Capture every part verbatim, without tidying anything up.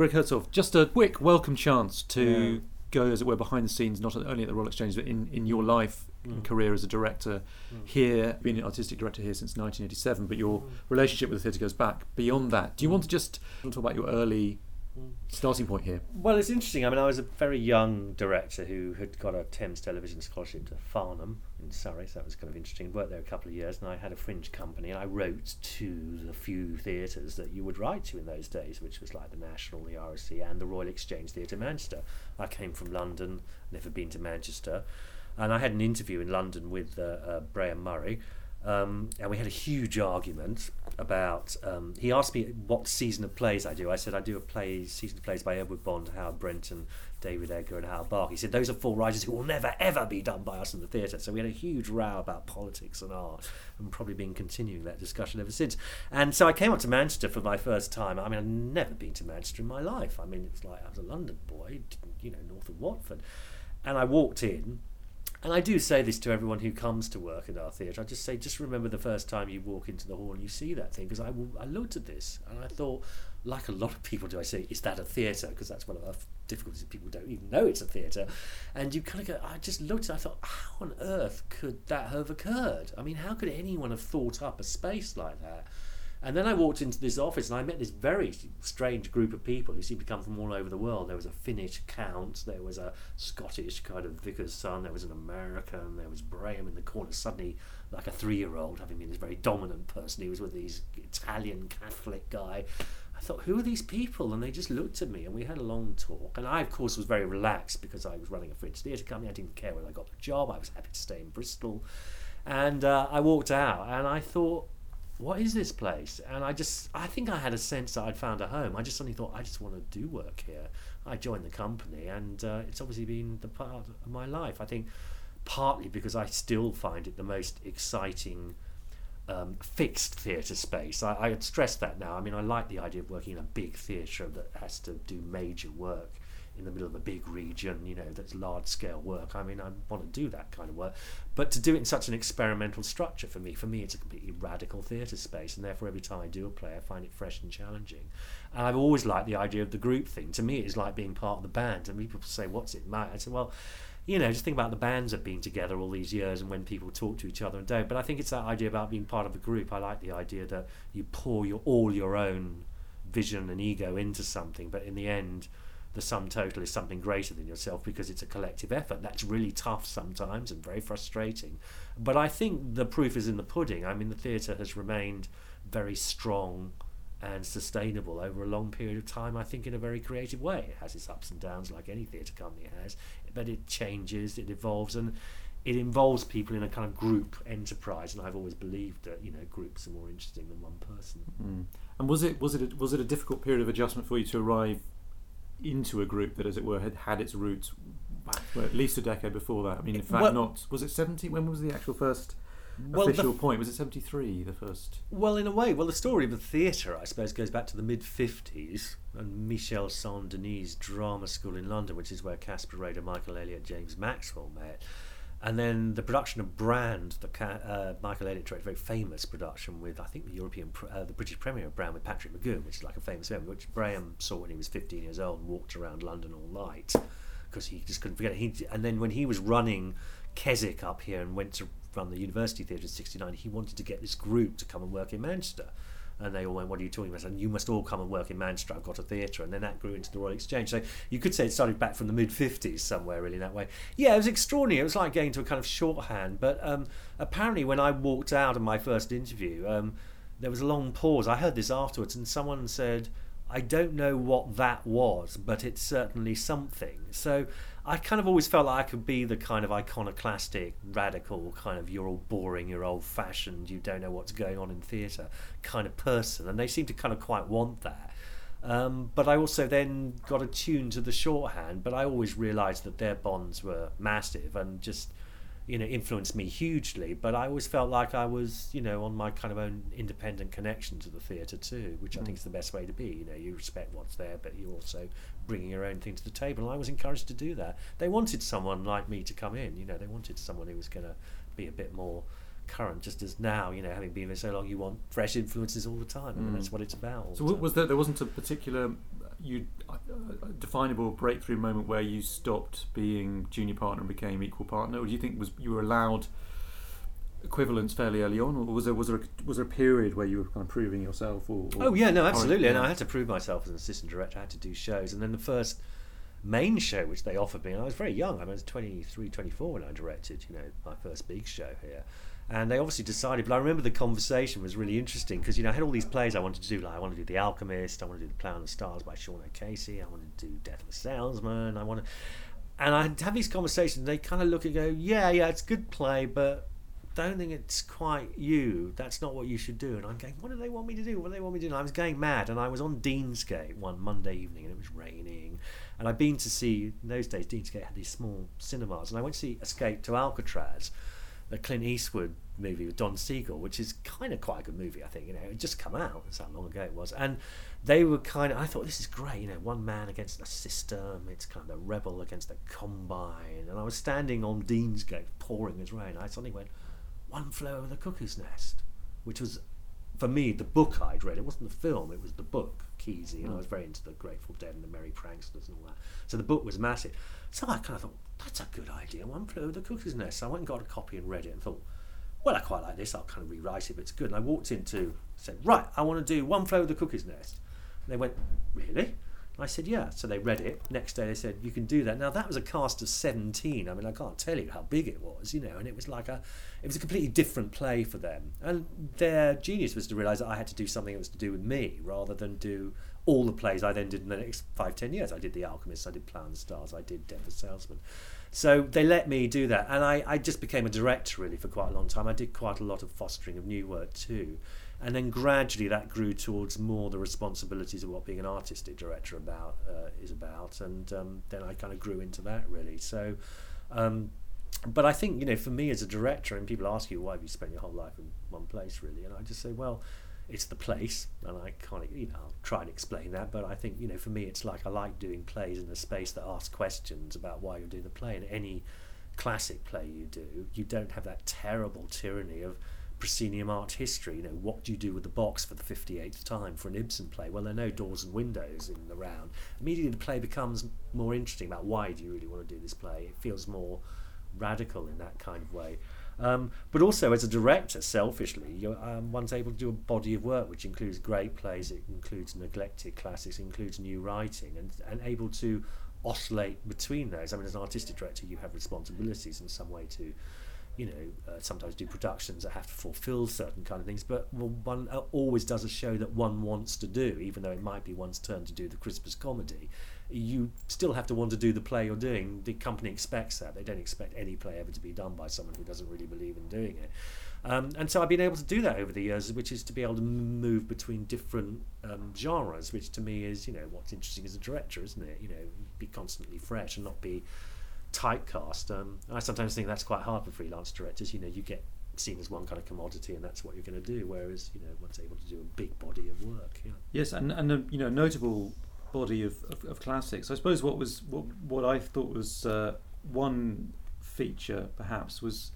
Greg Herzog, just a quick welcome chance to Yeah. go, as it were, behind the scenes, not only at the Royal Exchange, but in, in your life Mm. and career as a director Mm. here, being an artistic director here since nineteen eighty-seven, but your Mm. relationship with the theatre goes back beyond that. Do you want to just talk about your early Mm. starting point here? Well, it's interesting. I mean, I was a very young director who had got a Thames Television scholarship to Farnham in Surrey, so that was kind of interesting. Worked there a couple of years, and I had a fringe company, and I wrote to the few theatres that you would write to in those days, which was like the National, the R S C, and the Royal Exchange Theatre Manchester. I came from London, never been to Manchester, and I had an interview in London with uh, uh, Graham Murray. Um, and we had a huge argument about, um, he asked me what season of plays I do. I said I do a play, season of plays by Edward Bond, Howard Brenton, David Edgar and Hal Bark. He said those are four writers who will never ever be done by us in the theatre. So we had a huge row about politics and art, and probably been continuing that discussion ever since. And so I came up to Manchester for my first time. I mean, I've never been to Manchester in my life. I mean, it's like I was a London boy, you know, north of Watford. And I walked in, and I do say this to everyone who comes to work at our theatre. I just say, just remember the first time you walk into the hall and you see that thing. Because I, I looked at this and I thought, like a lot of people do, I say, is that a theatre? Because that's one of our difficulties. People don't even know it's a theatre. And you kind of go, I just looked at it, I thought, how on earth could that have occurred? I mean, how could anyone have thought up a space like that? And then I walked into this office and I met this very strange group of people who seemed to come from all over the world. There was a Finnish count, there was a Scottish kind of vicar's son, there was an American, there was Graham in the corner, suddenly like a three-year-old, having been this very dominant person. He was with this Italian Catholic guy. I thought, who are these people? And they just looked at me and we had a long talk. And I, of course, was very relaxed because I was running a Fringe theatre company. I didn't care whether I got the job. I was happy to stay in Bristol. And uh, I walked out and I thought, what is this place? And I just, I think I had a sense that I'd found a home. I just suddenly thought, I just want to do work here. I joined the company and uh, it's obviously been the part of my life. I think partly because I still find it the most exciting um, fixed theatre space. I, I stress that now. I mean, I like the idea of working in a big theatre that has to do major work in the middle of a big region, you know, that's large scale work. I mean, I want to do that kind of work, but to do it in such an experimental structure, for me, for me, it's a completely radical theatre space, and therefore every time I do a play, I find it fresh and challenging. And I've always liked the idea of the group thing. To me, it's like being part of the band, and people say, what's it, Matt? I say, well, you know, just think about the bands that have been together all these years and when people talk to each other and don't. But I think it's that idea about being part of a group. I like the idea that you pour your all your own vision and ego into something, but in the end, the sum total is something greater than yourself because it's a collective effort. That's really tough sometimes and very frustrating. But I think the proof is in the pudding. I mean, the theatre has remained very strong and sustainable over a long period of time, I think in a very creative way. It has its ups and downs like any theatre company has, but it changes, it evolves, and it involves people in a kind of group enterprise, and I've always believed that, you know, groups are more interesting than one person. Mm. And was it was it a, was it a difficult period of adjustment for you to arrive into a group that, as it were, had had its roots back, well, at least a decade before that? I mean, in fact, well, not was it seventy? When was the actual first well, official the, point? Was it seventy-three? The first? Well, in a way, well, the story of the theatre, I suppose, goes back to the mid fifties and Michel Saint-Denis Drama School in London, which is where Caspar Rader, Michael Elliott, James Maxwell met. And then the production of Brand, the uh, Michael Elliott directed, a very famous production with, I think, the European, uh, the British premiere of Brand with Patrick McGowan, which is like a famous film, which Graham saw when he was fifteen years old and walked around London all night because he just couldn't forget it. He, and then when he was running Keswick up here and went to run the University Theatre in sixty-nine, he wanted to get this group to come and work in Manchester. And they all went, what are you talking about? And you must all come and work in Manchester. I've got a theatre. And then that grew into the Royal Exchange. So you could say it started back from the mid fifties somewhere, really, that way. Yeah, it was extraordinary. It was like getting to a kind of shorthand. But um, apparently when I walked out of my first interview, um, there was a long pause. I heard this afterwards, and someone said, I don't know what that was, but it's certainly something. So I kind of always felt like I could be the kind of iconoclastic, radical, kind of you're all boring, you're old-fashioned, you don't know what's going on in theatre kind of person. And they seem to kind of quite want that. Um, but I also then got attuned to the shorthand, but I always realised that their bonds were massive and just, you know, influenced me hugely. But I always felt like I was, you know, on my kind of own independent connection to the theatre too, which I think is the best way to be. You know, you respect what's there, but you're also bringing your own thing to the table. And I was encouraged to do that. They wanted someone like me to come in. You know, they wanted someone who was going to be a bit more current, just as now, you know, having been there so long, you want fresh influences all the time. I mean, mm. that's what it's about. So was there there wasn't a particular you a definable breakthrough moment where you stopped being junior partner and became equal partner, or do you think was you were allowed equivalence fairly early on, or was there was there a, was there a period where you were kind of proving yourself? Or, or oh yeah, no, absolutely. yeah. And I had to prove myself as an assistant director. I had to do shows, and then the first main show which they offered me, and I was very young. I, mean, I was twenty-three, twenty-four when I directed, you know, my first big show here. And they obviously decided, but I remember the conversation was really interesting because, you know, I had all these plays I wanted to do. Like I wanted to do The Alchemist, I wanted to do The Play on the Stars by Sean O'Casey, I wanted to do Death of a Salesman, I wanted, and I'd have these conversations. They kind of look and go, yeah, yeah, it's a good play, but don't think it's quite you. That's not what you should do. And I'm going, what do they want me to do? What do they want me to do? And I was going mad, and I was on Deansgate one Monday evening, and it was raining. And I'd been to see, in those days, Deansgate had these small cinemas, and I went to see Escape to Alcatraz, the Clint Eastwood movie with Don Siegel, which is kind of quite a good movie, I think. You know, it had just come out. That's how long ago it was. And they were kind of, I thought, this is great. You know, one man against the system. It's kind of a rebel against the Combine. And I was standing on Deansgate, pouring as rain. I suddenly went, One Flew Over the Cuckoo's Nest, which was, for me, the book I'd read. It wasn't the film, it was the book, Kesey, and mm. I was very into the Grateful Dead and the Merry Pranksters and all that. So the book was massive. So I kind of thought, that's a good idea, One Flew Over the Cuckoo's Nest. So I went and got a copy and read it and thought, well, I quite like this, I'll kind of rewrite it, but it's good. And I walked into, said, right, I want to do One Flew Over the Cuckoo's Nest. And they went, really? I said, yeah. So they read it. Next day they said, you can do that. Now that was a cast of seventeen. I mean, I can't tell you how big it was, you know, and it was like a, it was a completely different play for them. And their genius was to realise that I had to do something that was to do with me rather than do all the plays I then did in the next five, ten years. I did The Alchemist, I did Play on the Stars, I did Death of a Salesman. So they let me do that. And I, I just became a director really for quite a long time. I did quite a lot of fostering of new work too. And then gradually that grew towards more the responsibilities of what being an artistic director about uh, is about, and um, then I kind of grew into that really. So, um, but I think, you know, for me as a director, and people ask you, why have you spent your whole life in one place really? And I just say, well, it's the place, and I can't, you know, I'll try and explain that, but I think, you know, for me it's like I like doing plays in a space that asks questions about why you're doing the play. And any classic play you do, you don't have that terrible tyranny of proscenium art history. You know, what do you do with the box for the fifty-eighth time for an Ibsen play? Well, there are no doors and windows in the round. Immediately the play becomes more interesting about why do you really want to do this play. It feels more radical in that kind of way. Um, but also as a director, selfishly, you're, um, one's able to do a body of work which includes great plays, it includes neglected classics, it includes new writing, and, and able to oscillate between those. I mean, as an artistic director, you have responsibilities in some way to, you know, uh, sometimes do productions that have to fulfill certain kind of things, but one always does a show that one wants to do, even though it might be one's turn to do the Christmas comedy. You still have to want to do the play you're doing. The company expects that. They don't expect any play ever to be done by someone who doesn't really believe in doing it. Um, and so I've been able to do that over the years, which is to be able to move between different um, genres, which to me is, you know, what's interesting as a director, isn't it? You know, be constantly fresh and not be typecast. Um, I sometimes think that's quite hard for freelance directors. You know, you get seen as one kind of commodity, and that's what you're going to do. Whereas, you know, one's able to do a big body of work. Yeah. Yes, and and a, you know, notable body of, of, of classics. I suppose what was what what I thought was uh, one feature perhaps was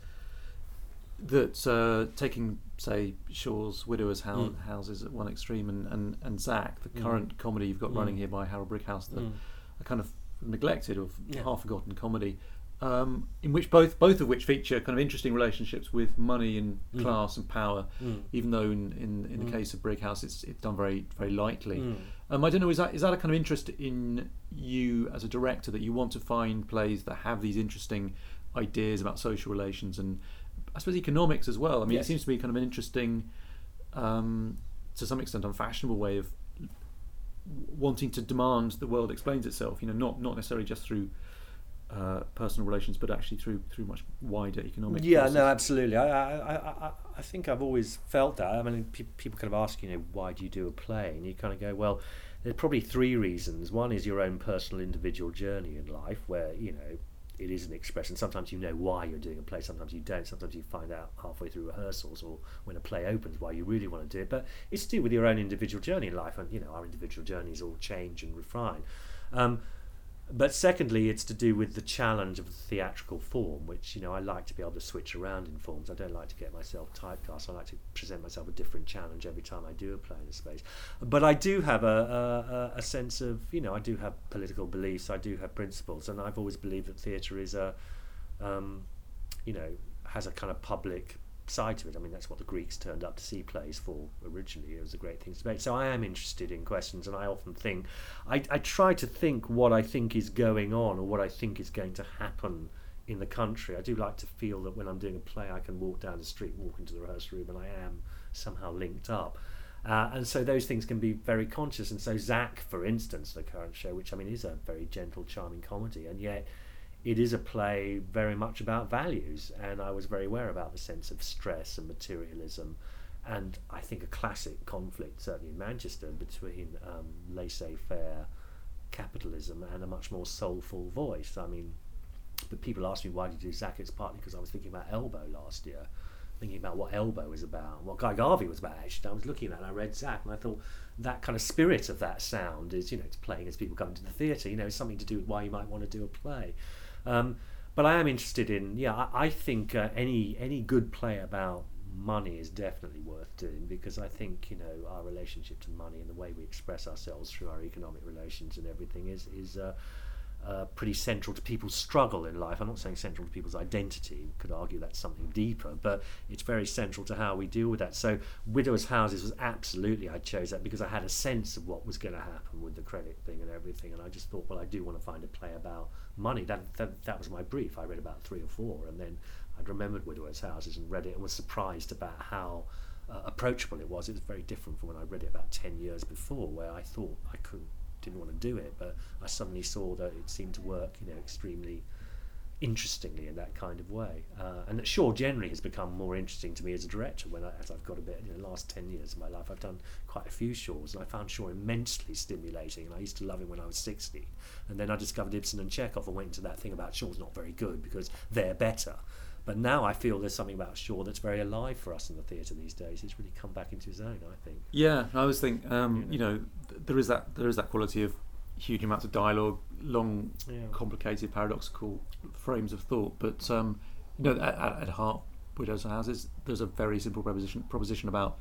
that uh, taking, say, Shaw's Widowers' House, mm. Houses at one extreme, and and, and Zack, the mm. current comedy you've got mm. running here by Harold Brickhouse, the mm. a kind of neglected or yeah. half forgotten comedy, um, in which both both of which feature kind of interesting relationships with money and mm. class and power, mm. even though in, in, in mm. the case of Brickhouse it's it's done very very lightly. Mm. Um, I don't know, is that is that a kind of interest in you as a director, that you want to find plays that have these interesting ideas about social relations and I suppose economics as well? I mean, yes. It seems to be kind of an interesting, um, to some extent unfashionable way of wanting to demand the world explains itself, you know, not not necessarily just through uh, personal relations, but actually through through much wider economic yeah process. No, absolutely. I, I I I think I've always felt that. I mean, pe- people kind of ask, you know, why do you do a play, and you kind of go, well, there's probably three reasons. One is your own personal individual journey in life, where, you know, it is an expression. Sometimes you know why you're doing a play, sometimes you don't. Sometimes you find out halfway through rehearsals or when a play opens why you really want to do it. But it's to do with your own individual journey in life, and, you know, our individual journeys all change and refine. Um, But secondly, it's to do with the challenge of the theatrical form, which, you know, I like to be able to switch around in forms. I don't like to get myself typecast. I like to present myself a different challenge every time I do a play in a space. But I do have a, a, a sense of, you know, I do have political beliefs, I do have principles, and I've always believed that theatre is a, um, you know, has a kind of public side to it. I mean, that's what the Greeks turned up to see plays for originally. It was a great thing to make. So I am interested in questions, and I often think, I, I try to think what I think is going on or what I think is going to happen in the country. I do like to feel that when I'm doing a play, I can walk down the street, walk into the rehearsal room, and I am somehow linked up. Uh, and so those things can be very conscious. And so Zack, for instance, the current show, which I mean is a very gentle, charming comedy, and yet it is a play very much about values, and I was very aware about the sense of stress and materialism, and I think a classic conflict, certainly in Manchester, between um, laissez-faire capitalism and a much more soulful voice. I mean, but people ask me, why did you do Zack? It's partly because I was thinking about Elbow last year, thinking about what Elbow is about, what Guy Garvey was about, actually. I was looking at it and I read Zack, and I thought that kind of spirit of that sound is, you know, it's playing as people come to the theatre, you know, it's something to do with why you might want to do a play. Um, but I am interested in, yeah, I, I think uh, any any good play about money is definitely worth doing, because I think, you know, our relationship to money and the way we express ourselves through our economic relations and everything is is uh, uh, pretty central to people's struggle in life. I'm not saying central to people's identity, you could argue that's something deeper, but it's very central to how we deal with that. So Widowers' Houses was absolutely, I chose that because I had a sense of what was going to happen with the credit thing and everything, and I just thought, well, I do want to find a play about money. That, that that was my brief. I read about three or four, and then I'd remembered Widowers' Houses and read it and was surprised about how uh, approachable it was. It was very different from when I read it about ten years before, where I thought I couldn't, didn't want to do it, but I suddenly saw that it seemed to work, you know, extremely interestingly in that kind of way. Uh, and that Shaw generally has become more interesting to me as a director when I, as I've got a bit, you know, the last ten years of my life I've done quite a few Shaws, and I found Shaw immensely stimulating, and I used to love him when I was sixteen, and then I discovered Ibsen and Chekhov and went into that thing about Shaw's not very good because they're better. But now I feel there's something about Shaw that's very alive for us in the theatre these days. He's really come back into his own, I think. Yeah, I always think, um, you know, you know th- there is that there is that quality of huge amounts of dialogue, long, yeah. complicated, paradoxical frames of thought. But um, you know, at, at heart, Widows' Houses, there's a very simple proposition proposition about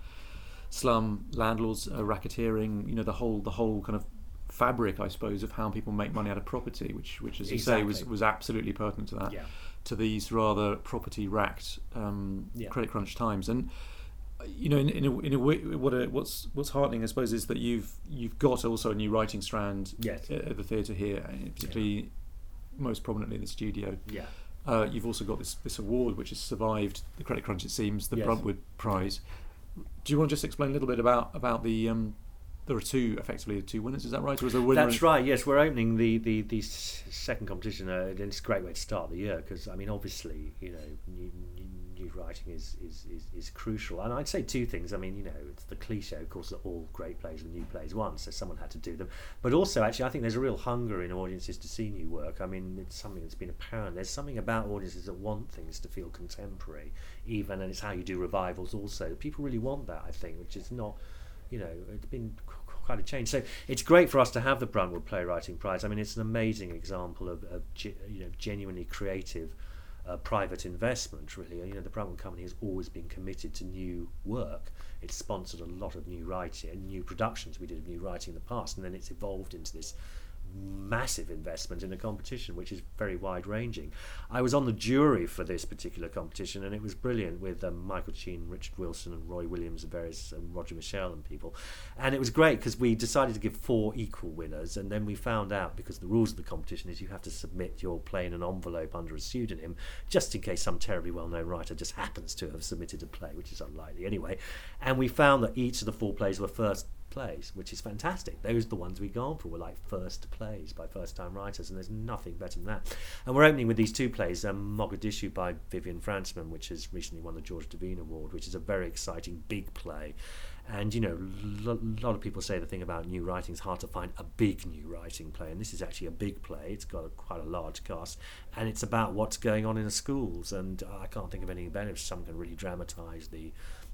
slum landlords, uh, racketeering. You know, the whole the whole kind of fabric, I suppose, of how people make money out of property, which which as you exactly. say was was absolutely pertinent to that. Yeah. To these rather property-racked um, yeah. credit crunch times, and you know, in, in a, in a way, what a, what's what's heartening, I suppose, is that you've you've got also a new writing strand yes. at the theatre here, particularly yeah. most prominently in the studio. Yeah. Uh, you've also got this this award which has survived the credit crunch, it seems, the yes. Bruntwood Prize. Do you want to just explain a little bit about about the? Um, There are two, effectively, two winners. Is that right? Or is there a winner? That's right. Yes, we're opening the the, the second competition, uh, and it's a great way to start the year because I mean, obviously, you know, new, new, new writing is, is, is, is crucial. And I'd say two things. I mean, you know, it's the cliche, of course, that all great plays are new plays once, so someone had to do them. But also, actually, I think there's a real hunger in audiences to see new work. I mean, it's something that's been apparent. There's something about audiences that want things to feel contemporary, even, and it's how you do revivals. Also, people really want that. I think, which is not, you know, it's been quite a change. So it's great for us to have the Bruntwood Playwriting Prize. I mean, it's an amazing example of, of ge- you know, genuinely creative uh, private investment, really. You know, the Bruntwood Company has always been committed to new work. It's sponsored a lot of new writing and new productions we did of new writing in the past, and then it's evolved into this massive investment in a competition which is very wide-ranging. I was on the jury for this particular competition, and it was brilliant with um, Michael Sheen, Richard Wilson and Roy Williams and various um, Roger Michelle and people, and it was great because we decided to give four equal winners, and then we found out, because the rules of the competition is you have to submit your play in an envelope under a pseudonym just in case some terribly well-known writer just happens to have submitted a play, which is unlikely anyway, and we found that each of the four plays were first plays, which is fantastic. Those are the ones we've gone for, were like first plays by first time writers, and there's nothing better than that. And we're opening with these two plays, um, Mogadishu by Vivian Frantzman, which has recently won the George Devine Award, which is a very exciting big play. And you know, a lo- lot of people say the thing about new writing is hard to find a big new writing play, and this is actually a big play. It's got a, quite a large cast, and it's about what's going on in the schools, and I can't think of anything better if someone can really dramatise the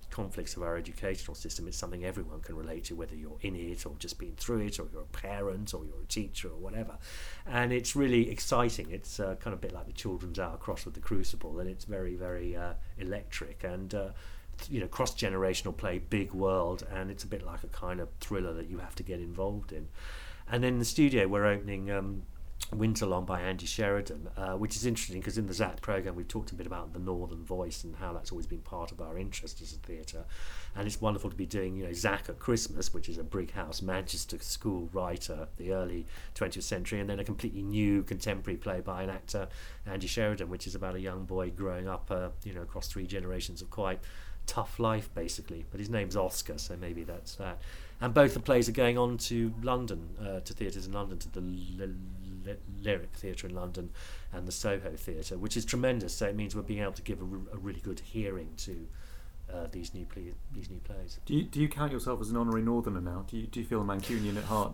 conflicts of our educational system. It's something everyone can relate to, whether you're in it or just been through it, or you're a parent or you're a teacher or whatever. And it's really exciting. It's uh, kind of a bit like the Children's Hour crossed with the Crucible, and it's very, very uh, electric and uh, you know, cross-generational play, big world, and it's a bit like a kind of thriller that you have to get involved in. And then in the studio we're opening um, Winterlong by Andy Sheridan, uh, which is interesting because in the Z A T programme we've talked a bit about the Northern Voice and how that's always been part of our interest as a theatre, and it's wonderful to be doing, you know, Zack at Christmas, which is a Brighouse Manchester school writer, the early twentieth century, and then a completely new contemporary play by an actor, Andy Sheridan, which is about a young boy growing up, uh, you know, across three generations of quite tough life basically, but his name's Oscar, so maybe that's that. And both the plays are going on to London, uh, to theatres in London, to the L- L- Lyric Theatre in London and the Soho Theatre, which is tremendous. So it means we're being able to give a, r- a really good hearing to uh, these new ple- these new plays. Do you do you count yourself as an honorary Northerner now? Do you do you feel a Mancunian at heart?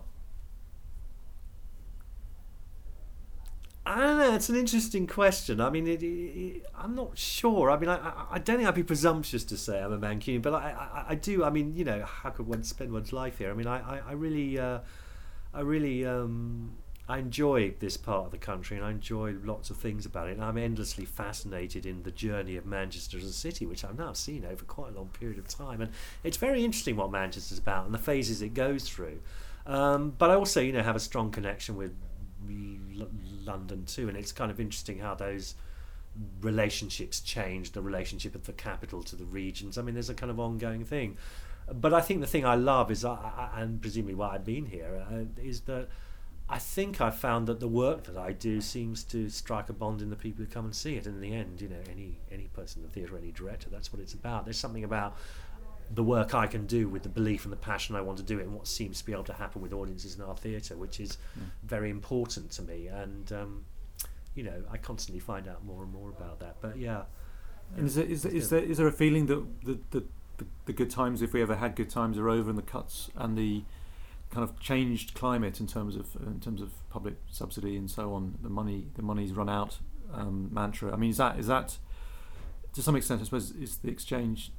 I don't know. It's an interesting question. I mean, it, it, I'm not sure. I mean, I, I, I don't think I'd be presumptuous to say I'm a Mancunian, but I, I, I do. I mean, you know, how could one spend one's life here? I mean, I, I, I really, uh, I really, um, I enjoy this part of the country, and I enjoy lots of things about it. And I'm endlessly fascinated in the journey of Manchester as a city, which I've now seen over quite a long period of time. And it's very interesting what Manchester's about and the phases it goes through. Um, but I also, you know, have a strong connection with L- London too, and it's kind of interesting how those relationships change, the relationship of the capital to the regions. I mean, there's a kind of ongoing thing. But I think the thing I love is, I, I, and presumably why I've been here, uh, is that I think I've found that the work that I do seems to strike a bond in the people who come and see it. And in the end, you know, any any person in the theatre, any director, that's what it's about. There's something about the work I can do with the belief and the passion I want to do it, and what seems to be able to happen with audiences in our theatre, which is mm. very important to me. And um, you know, I constantly find out more and more about that. But yeah. And is there, is there, is there, is there a feeling that the, the, the, the good times, if we ever had good times, are over, and the cuts and the kind of changed climate in terms of in terms of public subsidy and so on, the money the money's run out um, mantra? I mean, is that is that to some extent, I suppose, is the Exchange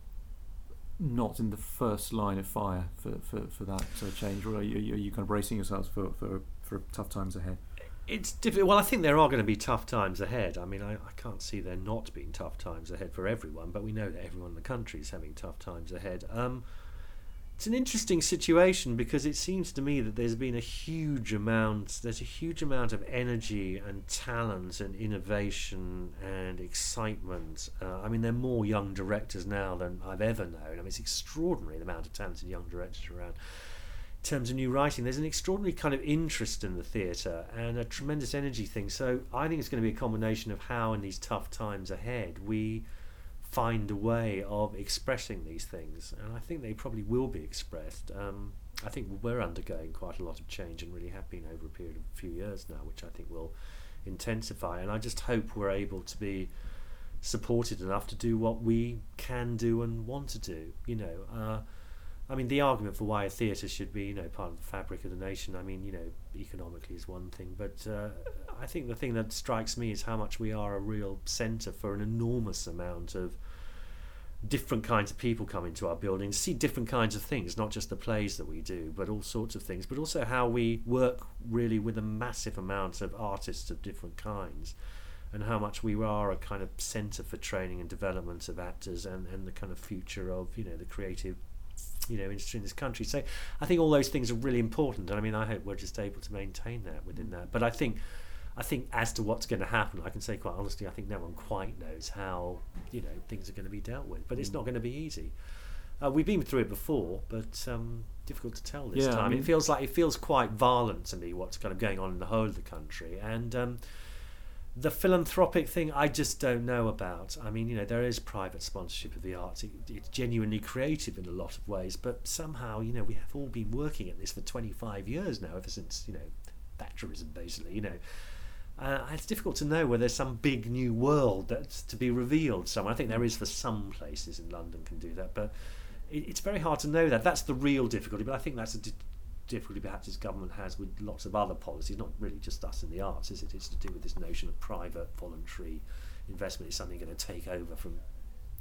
not in the first line of fire for, for, for that uh, change, or are you, are you kind of bracing yourselves for, for, for tough times ahead? It's difficult. Well, I think there are going to be tough times ahead. I mean, I, I can't see there not being tough times ahead for everyone, but we know that everyone in the country is having tough times ahead. Um, it's an interesting situation because it seems to me that there's been a huge amount, there's a huge amount of energy and talent and innovation and excitement. Uh, I mean, there are more young directors now than I've ever known. I mean, it's extraordinary the amount of talented young directors around. In terms of new writing, there's an extraordinary kind of interest in the theatre and a tremendous energy thing. So I think it's going to be a combination of how in these tough times ahead we find a way of expressing these things, and I think they probably will be expressed. Um, I think we're undergoing quite a lot of change and really have been over a period of a few years now, which I think will intensify, and I just hope we're able to be supported enough to do what we can do and want to do. You know, uh, I mean, the argument for why a theatre should be, you know, part of the fabric of the nation, I mean, you know, economically is one thing, but uh, I think the thing that strikes me is how much we are a real centre for an enormous amount of different kinds of people coming to our building to see different kinds of things, not just the plays that we do, but all sorts of things, but also how we work really with a massive amount of artists of different kinds, and how much we are a kind of centre for training and development of actors, and, and the kind of future of, you know, the creative, you know, industry in this country. So I think all those things are really important, and I mean, I hope we're just able to maintain that within that. But I think I think as to what's going to happen, I can say quite honestly, I think no one quite knows how, you know, things are going to be dealt with, but it's not going to be easy. Uh, we've been through it before, but um, difficult to tell this yeah, time. I mean, it feels like it feels quite violent to me, what's kind of going on in the whole of the country. And um, the philanthropic thing, I just don't know about. I mean, you know, there is private sponsorship of the arts. It, it's genuinely creative in a lot of ways, but somehow, you know, we have all been working at this for twenty-five years now, ever since, you know, Thatcherism, basically, you know. Uh, it's difficult to know whether there's some big new world that's to be revealed somewhere. I think there is for some places in London can do that, but it, it's very hard to know that. That's the real difficulty, but I think that's a di- difficulty perhaps this government has with lots of other policies, not really just us in the arts, is it? It's to do with this notion of private voluntary investment is something going to take over from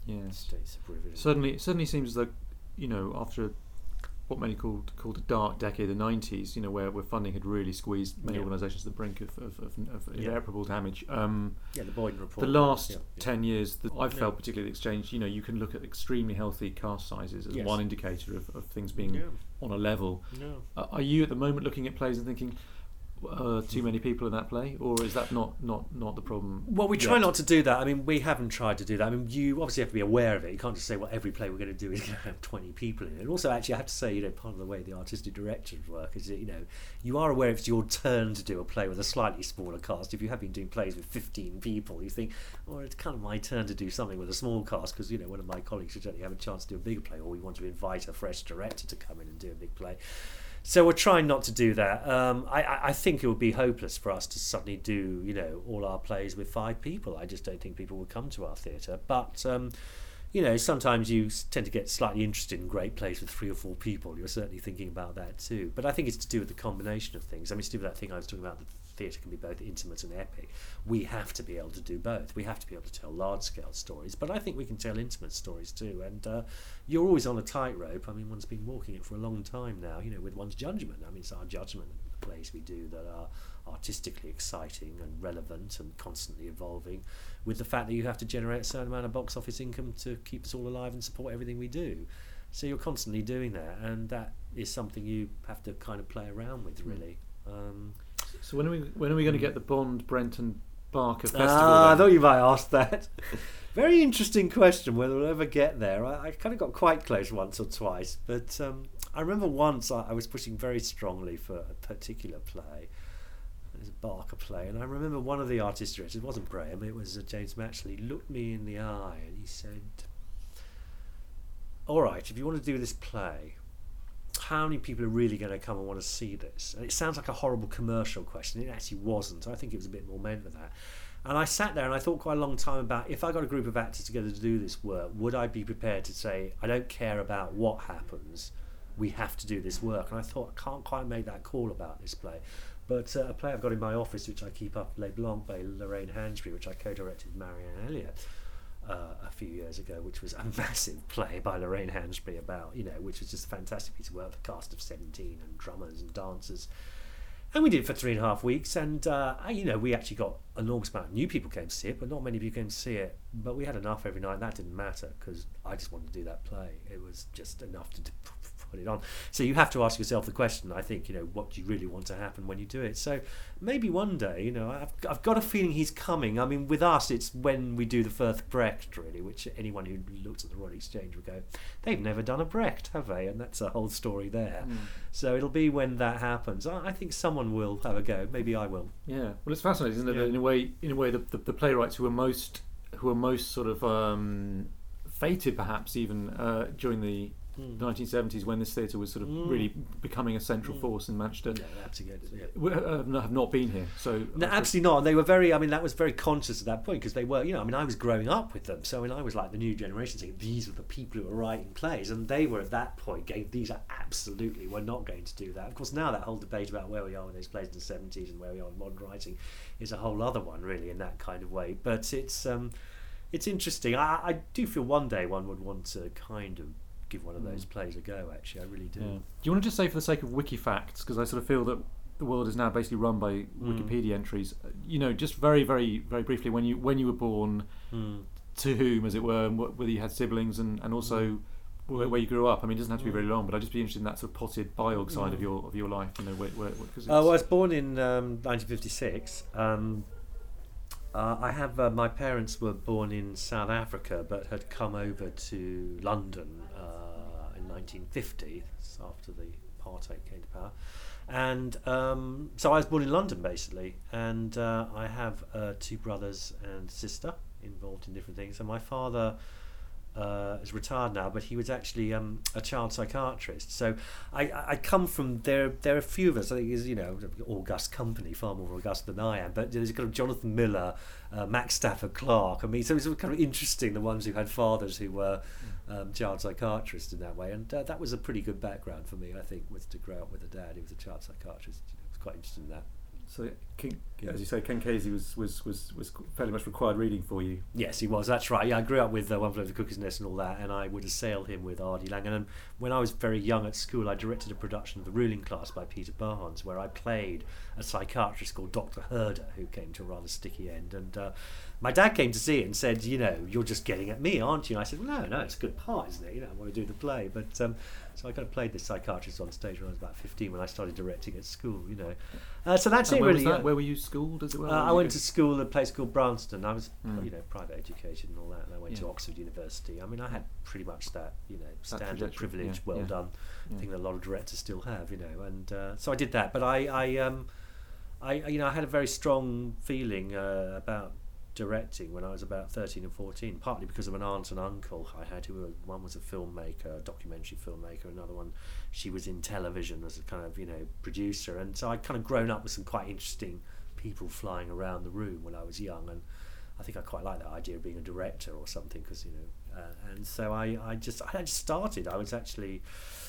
Yes. states of privilege. Certainly, it certainly seems that, you know, after what many called called a dark decade, the nineties, you know, where, where funding had really squeezed many Yeah. organisations to the brink of, of, of, of Yeah. irreparable damage. Um, Yeah, the Boyden report. the last Yeah, yeah. ten years that I've Yeah. felt particularly exchange, you know, you can look at extremely healthy cast sizes as Yes. one indicator of, of things being Yeah. on a level. Yeah. Uh, are you at the moment looking at plays and thinking, uh, too many people in that play, or is that not, not, not the problem? Well, we try yet? not to do that. I mean, we haven't tried to do that. I mean, you obviously have to be aware of it. You can't just say, well, every play we're going to do is going to have twenty people in it. And also, actually, I have to say, you know, part of the way the artistic directors work is that, you know, you are aware it's your turn to do a play with a slightly smaller cast. If you have been doing plays with fifteen people, you think, oh, it's kind of my turn to do something with a small cast because, you know, one of my colleagues should certainly have a chance to do a bigger play, or we want to invite a fresh director to come in and do a big play. So we're trying not to do that. Um, I, I think it would be hopeless for us to suddenly do, you know, all our plays with five people. I just don't think people would come to our theatre. But, um, you know, sometimes you s- tend to get slightly interested in great plays with three or four people. You're certainly thinking about that too. But I think it's to do with the combination of things. I mean, it's to do with that thing I was talking about, that theatre can be both intimate and epic. We have to be able to do both. We have to be able to tell large-scale stories, but I think we can tell intimate stories too. And uh, you're always on a tightrope. I mean, one's been walking it for a long time now, you know, with one's judgment. I mean, it's our judgment of the plays we do that are artistically exciting and relevant and constantly evolving, with the fact that you have to generate a certain amount of box office income to keep us all alive and support everything we do. So you're constantly doing that, and that is something you have to kind of play around with, really. Um, So when are we when are we going to get the Bond, Brent and Barker festival? Ah, I then? thought you might ask that. Very interesting question whether we'll ever get there. I, I kind of got quite close once or twice, but um, I remember once I, I was pushing very strongly for a particular play. It was a Barker play, and I remember one of the artist directors, it wasn't Graham, it was uh, James Matchley, looked me in the eye and he said, all right, if you want to do this play, how many people are really going to come and want to see this? And it sounds like a horrible commercial question. It actually wasn't. I think it was a bit more meant for that. And I sat there and I thought quite a long time about, if I got a group of actors together to do this work, would I be prepared to say, I don't care about what happens, we have to do this work? And I thought, I can't quite make that call about this play. But uh, a play I've got in my office, which I keep up, Les Blancs by Lorraine Hansberry, which I co-directed with Marianne Elliott Uh, a few years ago, which was a massive play by Lorraine Hansberry about, you know, which was just a fantastic piece of work, the cast of seventeen and drummers and dancers. And we did it for three and a half weeks, and, uh, you know, we actually got an enormous amount of new people came to see it, but not many people came to see it. But we had enough every night, and that didn't matter, because I just wanted to do that play. It was just enough to d- put it on. So you have to ask yourself the question, I think, you know, what do you really want to happen when you do it? So maybe one day, you know, I've, I've got a feeling he's coming. I mean, with us, it's when we do the first Brecht, really, which anyone who looks at the Royal Exchange would go, they've never done a Brecht, have they? And that's a whole story there. Mm. So it'll be when that happens. I, I think someone will have a go. Maybe I will. Yeah, well, it's fascinating, isn't it? Yeah. That in a way, in a way, the, the, the playwrights who are most who are most sort of um, fated, perhaps even uh, during the Mm. nineteen seventies, when this theatre was sort of Mm. really becoming a central Mm. force in Manchester, Yeah, absolutely. Yeah. we, uh, have not- have not been here. So No, I suppose- absolutely not. And they were very, I mean, that was very conscious at that point, because they were, you know, I mean, I was growing up with them. So, I mean, I was like the new generation saying, these are the people who are writing plays. And they were at that point going, these are absolutely, we're not going to do that. Of course, now that whole debate about where we are with those plays in the seventies and where we are in modern writing is a whole other one, really, in that kind of way. But it's, um, it's interesting. I, I do feel one day one would want to kind of give one of those Mm. plays a go, actually. I really do. Yeah. Do you want to just say, for the sake of Wikifacts, because I sort of feel that the world is now basically run by Mm. Wikipedia entries. uh, You know, just very, very, very briefly, when you when you were born, Mm. to whom, as it were, and wh- whether you had siblings, and, and also where, where you grew up. I mean, it doesn't have to be very long, but I'd just be interested in that sort of potted biog side of Mm. your of your life. You know, where, where, cause Uh, well, I was born in um, nineteen fifty-six. Um, uh, I have uh, my parents were born in South Africa, but had come over to London uh, in nineteen fifty, after the apartheid came to power. And um, so I was born in London, basically. And uh, I have uh, two brothers and sister involved in different things. And my father uh, is retired now, but he was actually um, a child psychiatrist. So I, I come from there. There are a few of us. I think is you know august company, far more august than I am. But there's kind of Jonathan Miller, uh, Max Stafford Clark. I mean, so it's kind of interesting, the ones who had fathers who were um, child psychiatrists in that way. And uh, that was a pretty good background for me, I think, was to grow up with a dad who was a child psychiatrist. You know, I was quite interested in that. So, King, as you say, Ken Kesey was, was, was, was fairly much required reading for you. Yes, he was. That's right. Yeah, I grew up with uh, One Flew Over the Cuckoo's Nest and all that, and I would assail him with Ardy Lang. And when I was very young at school, I directed a production of The Ruling Class by Peter Barnes, where I played a psychiatrist called Doctor Herder, who came to a rather sticky end. And uh, my dad came to see it and said, you know, you're just getting at me, aren't you? And I said, well, no, no, it's a good part, isn't it? You know, I want to do the play. But um, so I kind of played this psychiatrist on stage when I was about fifteen, when I started directing at school, you know. Uh, so that's and it, where really. Was that? Where were you schooled as well? Uh, I went to school at a place called Branston. I was, mm. you know, private education and all that, and I went yeah. to Oxford University. I mean, I had pretty much that, you know, that standard privilege, yeah. well yeah. done yeah. thing that a lot of directors still have, you know. And uh, so I did that, but I, I, um, I, you know, I had a very strong feeling uh, about directing when I was about thirteen and fourteen, partly because of an aunt and uncle I had who were, one was a filmmaker, a documentary filmmaker, another one, she was in television as a kind of, you know, producer, and so I'd kind of grown up with some quite interesting people flying around the room when I was young, and I think I quite like that idea of being a director or something, because, you know, uh, and so I, I just I just started. I was actually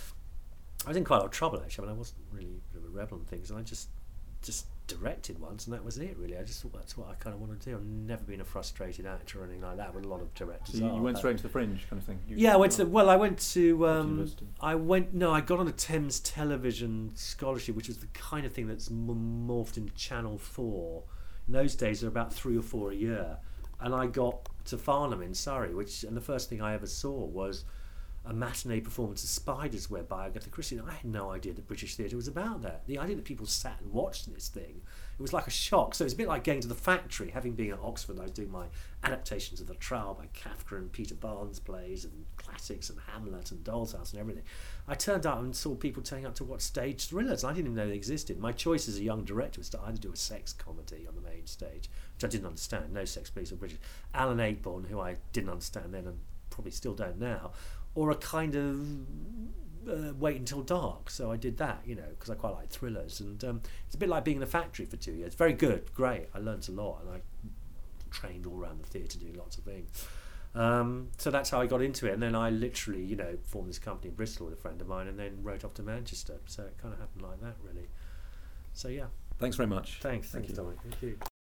I was in quite a lot of trouble, actually. I mean, I wasn't really a bit of a rebel and things, and I just just directed once, and that was it, really. I just thought that's what I kind of want to do. I've never been a frustrated actor or anything like that, but a lot of directors so you, are. you went straight into the Fringe kind of thing? You, yeah, I went to, well, I went to, um, University. I went, no, I got on a Thames Television scholarship, which is the kind of thing that's m- morphed into Channel four. In those days, there were about three or four a year, and I got to Farnham in Surrey, which, and the first thing I ever saw was a matinee performance of Spider's Web by Agatha Christie. I had no idea that British theatre was about that. The idea that people sat and watched this thing, it was like a shock. So it's a bit like going to the factory. Having been at Oxford, I was doing my adaptations of The Trial by Kafka and Peter Barnes plays and classics and Hamlet and Doll's House and everything. I turned up and saw people turning up to watch stage thrillers. I didn't even know they existed. My choice as a young director was to either do a sex comedy on the main stage, which I didn't understand. No sex, please, or British. Alan Ayckbourn, who I didn't understand then and probably still don't now, or a kind of uh, wait until dark. So I did that, you know, because I quite like thrillers, and um, it's a bit like being in a factory for two years. Very good, great. I learnt a lot, and I trained all around the theatre doing lots of things. Um, so that's how I got into it, and then I literally, you know, formed this company in Bristol with a friend of mine, and then wrote off to Manchester. So it kind of happened like that, really. So yeah. Thanks very much. Thanks. Thank Thanks, you. Dominic. Thank you.